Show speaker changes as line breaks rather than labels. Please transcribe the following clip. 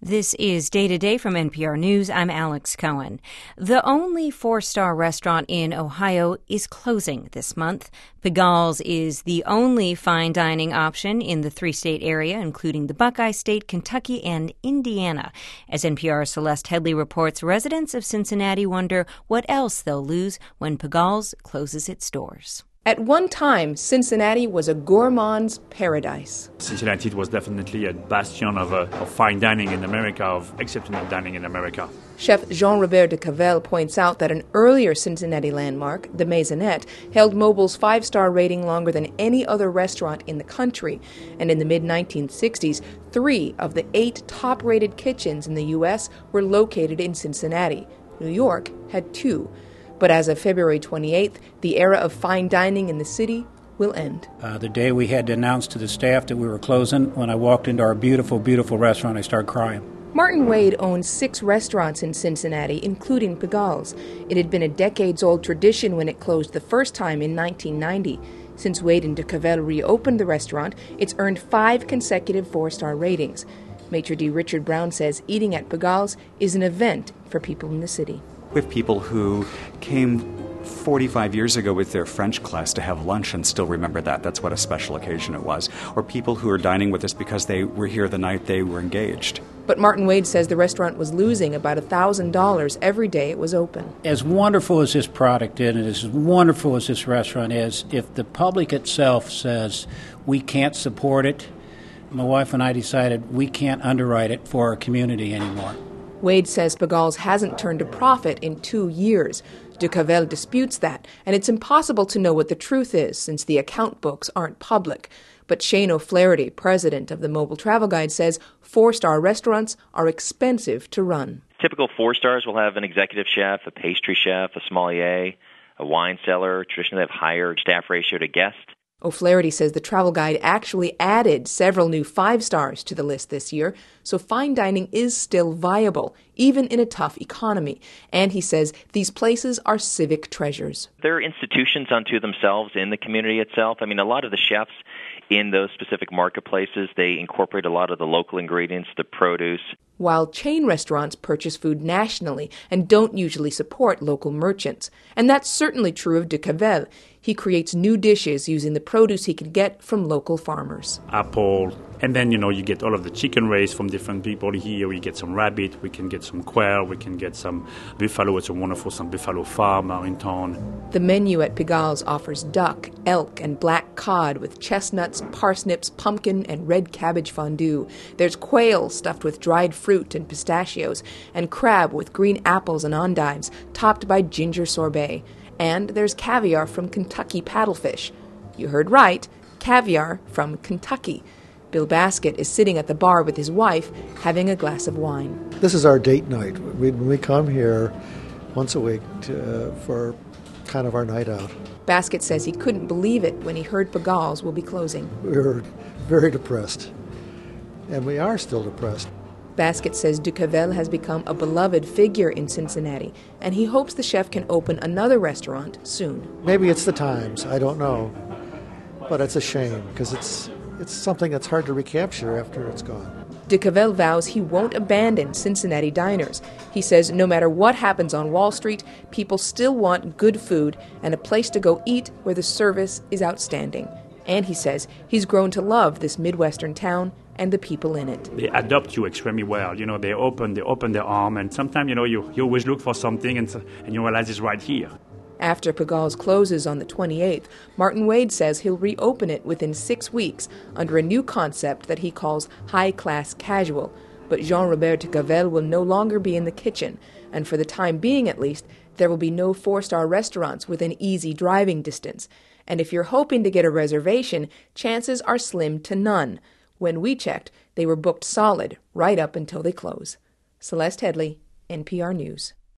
This is Day to Day from NPR News. I'm Alex Cohen. The only four-star restaurant in Ohio is closing this month. Pigalle is the only fine dining option in the three-state area, including the Buckeye State, Kentucky, and Indiana. As NPR's Celeste Headlee reports, residents of Cincinnati wonder what else they'll lose when Pigalle closes its doors.
At one time, Cincinnati was a gourmand's paradise.
Cincinnati was definitely a bastion of fine dining in America, of exceptional dining in America.
Chef Jean-Robert de Cavel points out that an earlier Cincinnati landmark, the Maisonette, held Mobile's five-star rating longer than any other restaurant in the country. And in the mid-1960s, 3 of the 8 top-rated kitchens in the U.S. were located in Cincinnati. New York had 2. But as of February 28th, the era of fine dining in the city will end.
The day we had to announce to the staff that we were closing, when I walked into our beautiful, beautiful restaurant, I started crying.
Martin Wade owns 6 restaurants in Cincinnati, including Pigalle. It had been a decades-old tradition when it closed the first time in 1990. Since Wade and de Cavel reopened the restaurant, it's earned 5 consecutive 4-star ratings. Maitre d' Richard Brown says eating at Pigalle is an event for people in the city.
We have people who came 45 years ago with their French class to have lunch and still remember that. That's what a special occasion it was. Or people who are dining with us because they were here the night they were engaged.
But Martin Wade says the restaurant was losing about $1,000 every day it was open.
As wonderful as this product is, and as wonderful as this restaurant is, if the public itself says we can't support it, my wife and I decided we can't underwrite it for our community anymore.
Wade says Pigalle hasn't turned a profit in 2 years. De Cavel disputes that, and it's impossible to know what the truth is since the account books aren't public. But Shane O'Flaherty, president of the Mobile Travel Guide, says 4-star restaurants are expensive to run.
Typical 4-stars will have an executive chef, a pastry chef, a sommelier, a wine cellar. Traditionally have higher staff ratio to guest.
O'Flaherty says the travel guide actually added several new 5-stars to the list this year, so fine dining is still viable, even in a tough economy. And he says these places are civic treasures.
They're institutions unto themselves in the community itself. I mean, a lot of the chefs in those specific marketplaces, they incorporate a lot of the local ingredients, the produce.
While chain restaurants purchase food nationally and don't usually support local merchants. And that's certainly true of de Cavel. He creates new dishes using the produce he can get from local farmers.
Apple, and then, you get all of the chicken raised from different people here. We get some rabbit, we can get some quail, we can get some buffalo. It's a wonderful, some buffalo farm in town.
The menu at Pigalle offers duck, elk, and black cod with chestnuts, parsnips, pumpkin, and red cabbage fondue. There's quail stuffed with dried fruit and pistachios, and crab with green apples and endives, topped by ginger sorbet. And there's caviar from Kentucky paddlefish. You heard right, caviar from Kentucky. Bill Baskett is sitting at the bar with his wife, having a glass of wine.
This is our date night. We come here once a week for kind of our night out.
Baskett says he couldn't believe it when he heard Pigalle will be closing.
We were very depressed, and we are still depressed.
Baskett says de Cavel has become a beloved figure in Cincinnati, and he hopes the chef can open another restaurant soon.
Maybe it's the times, I don't know. But it's a shame, because it's something that's hard to recapture after it's gone.
De Cavel vows he won't abandon Cincinnati diners. He says no matter what happens on Wall Street, people still want good food and a place to go eat where the service is outstanding. And he says he's grown to love this Midwestern town and the people in it.
They adopt you extremely well. They open their arm, and sometimes, you always look for something and you realize it's right here.
After Pigalle closes on the 28th, Martin Wade says he'll reopen it within 6 weeks under a new concept that he calls high-class casual. But Jean-Robert de Cavel will no longer be in the kitchen, and for the time being at least, there will be no 4-star restaurants within easy driving distance. And if you're hoping to get a reservation, chances are slim to none. When we checked, they were booked solid right up until they close. Celeste Headlee, NPR News.